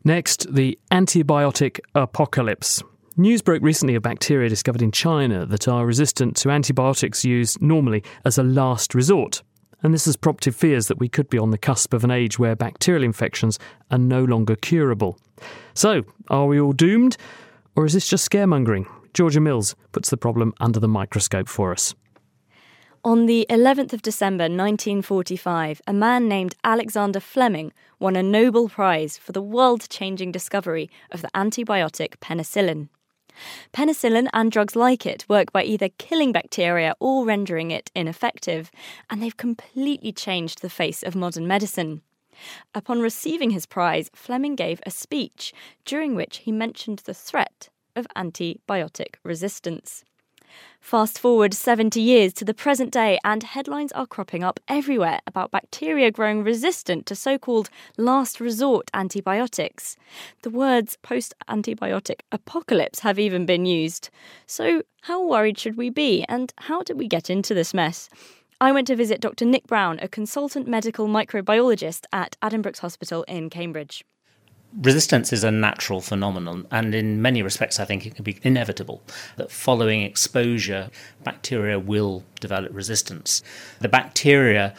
Next, the antibiotic apocalypse. News broke recently of bacteria discovered in China that are resistant to antibiotics used normally as a last resort. And this has prompted fears that we could be on the cusp of an age where bacterial infections are no longer curable. So, are we all doomed? Or is this just scaremongering? Georgia Mills puts the problem under the microscope for us. On the 11th of December 1945, a man named Alexander Fleming won a Nobel Prize for the world-changing discovery of the antibiotic penicillin. Penicillin and drugs like it work by either killing bacteria or rendering it ineffective, and they've completely changed the face of modern medicine. Upon receiving his prize, Fleming gave a speech during which he mentioned the threat of antibiotic resistance. Fast forward 70 years to the present day, and headlines are cropping up everywhere about bacteria growing resistant to so-called last resort antibiotics. The words post-antibiotic apocalypse have even been used. So how worried should we be, and how did we get into this mess? I went to visit Dr. Nick Brown, a consultant medical microbiologist at Addenbrooke's Hospital in Cambridge. Resistance is a natural phenomenon, and in many respects I think it can be inevitable that following exposure bacteria will develop resistance. The bacteria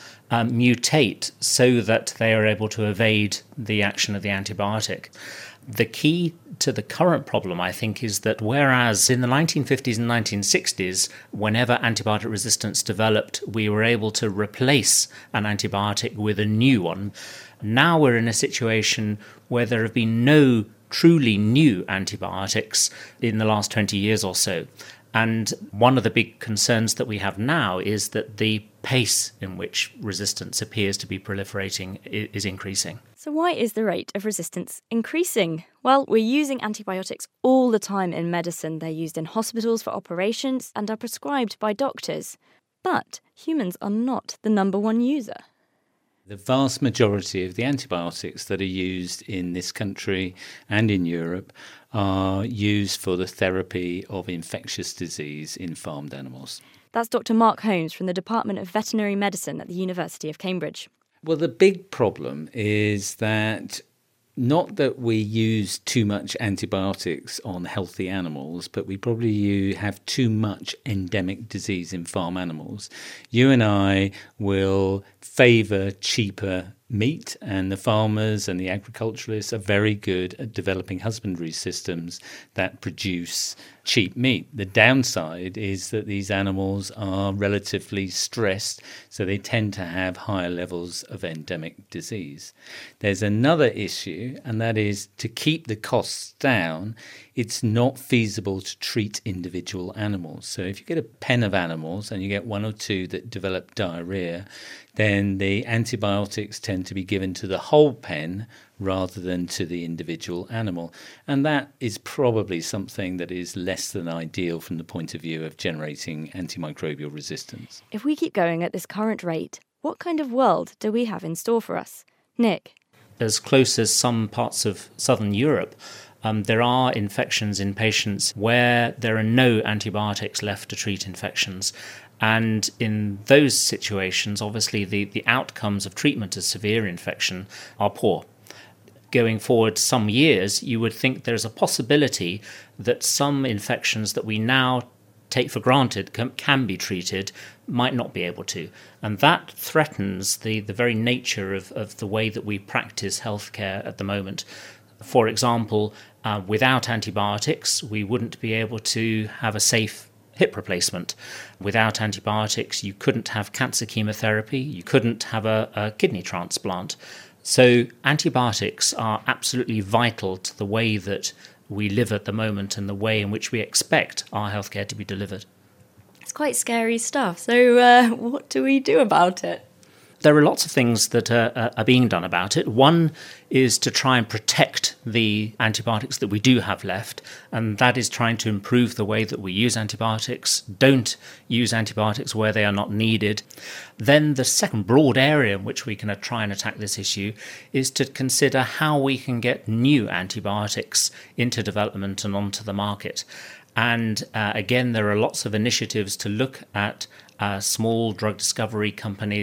mutate so that they are able to evade the action of the antibiotic. The key to the current problem, I think, is that whereas in the 1950s and 1960s, whenever antibiotic resistance developed, we were able to replace an antibiotic with a new one, now we're in a situation where there have been no truly new antibiotics in the last 20 years or so. And one of the big concerns that we have now is that the pace in which resistance appears to be proliferating is increasing. So why is the rate of resistance increasing? Well, we're using antibiotics all the time in medicine. They're used in hospitals for operations and are prescribed by doctors. But humans are not the number one user. The vast majority of the antibiotics that are used in this country and in Europe are used for the therapy of infectious disease in farmed animals. That's Dr. Mark Holmes from the Department of Veterinary Medicine at the University of Cambridge. Well, the big problem is that not that we use too much antibiotics on healthy animals, but we probably have too much endemic disease in farm animals. You and I will favour cheaper meat, and the farmers and the agriculturalists are very good at developing husbandry systems that produce cheap meat. The downside is that these animals are relatively stressed, so they tend to have higher levels of endemic disease. There's another issue, and that is to keep the costs down, it's not feasible to treat individual animals. So if you get a pen of animals and you get one or two that develop diarrhea, then the antibiotics tend to be given to the whole pen rather than to the individual animal. And that is probably something that is less than ideal from the point of view of generating antimicrobial resistance. If we keep going at this current rate, what kind of world do we have in store for us? Nick? As close as some parts of southern Europe, there are infections in patients where there are no antibiotics left to treat infections. And in those situations, obviously, the outcomes of treatment of severe infection are poor. Going forward some years, you would think there's a possibility that some infections that we now take for granted can be treated might not be able to. And that threatens the very nature of the way that we practice healthcare at the moment. For example, without antibiotics, we wouldn't be able to have a safe hip replacement. Without antibiotics, you couldn't have cancer chemotherapy, you couldn't have a kidney transplant. So antibiotics are absolutely vital to the way that we live at the moment and the way in which we expect our healthcare to be delivered. It's quite scary stuff. So what do we do about it? There are lots of things that are being done about it. One is to try and protect the antibiotics that we do have left, and that is trying to improve the way that we use antibiotics, don't use antibiotics where they are not needed. Then the second broad area in which we can try and attack this issue is to consider how we can get new antibiotics into development and onto the market. And again, there are lots of initiatives to look at small drug discovery companies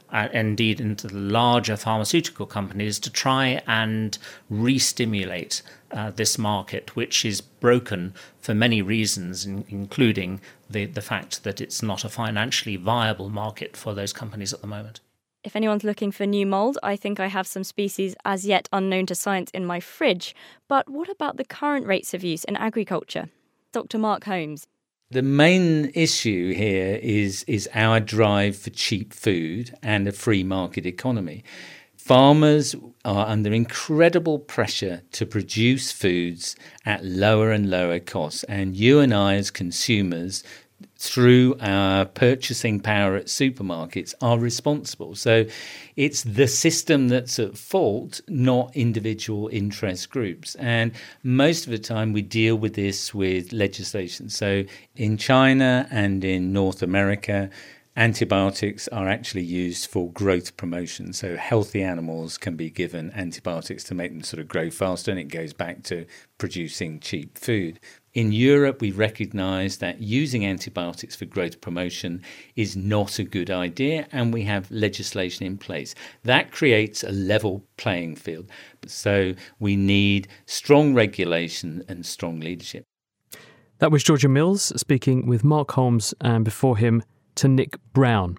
indeed into the larger pharmaceutical companies, to try and re-stimulate this market, which is broken for many reasons, including the fact that it's not a financially viable market for those companies at the moment. If anyone's looking for new mould, I think I have some species as yet unknown to science in my fridge. But what about the current rates of use in agriculture? Dr. Mark Holmes. The main issue here is our drive for cheap food and a free market economy. Farmers are under incredible pressure to produce foods at lower and lower costs. And you and I as consumers, through our purchasing power at supermarkets, are responsible. So it's the system that's at fault, not individual interest groups. And most of the time we deal with this with legislation. So in China and in North America, antibiotics are actually used for growth promotion. So healthy animals can be given antibiotics to make them sort of grow faster, and it goes back to producing cheap food. In Europe, we recognise that using antibiotics for growth promotion is not a good idea, and we have legislation in place. That creates a level playing field. So we need strong regulation and strong leadership. That was Georgia Mills speaking with Mark Holmes, and before him to Nick Brown.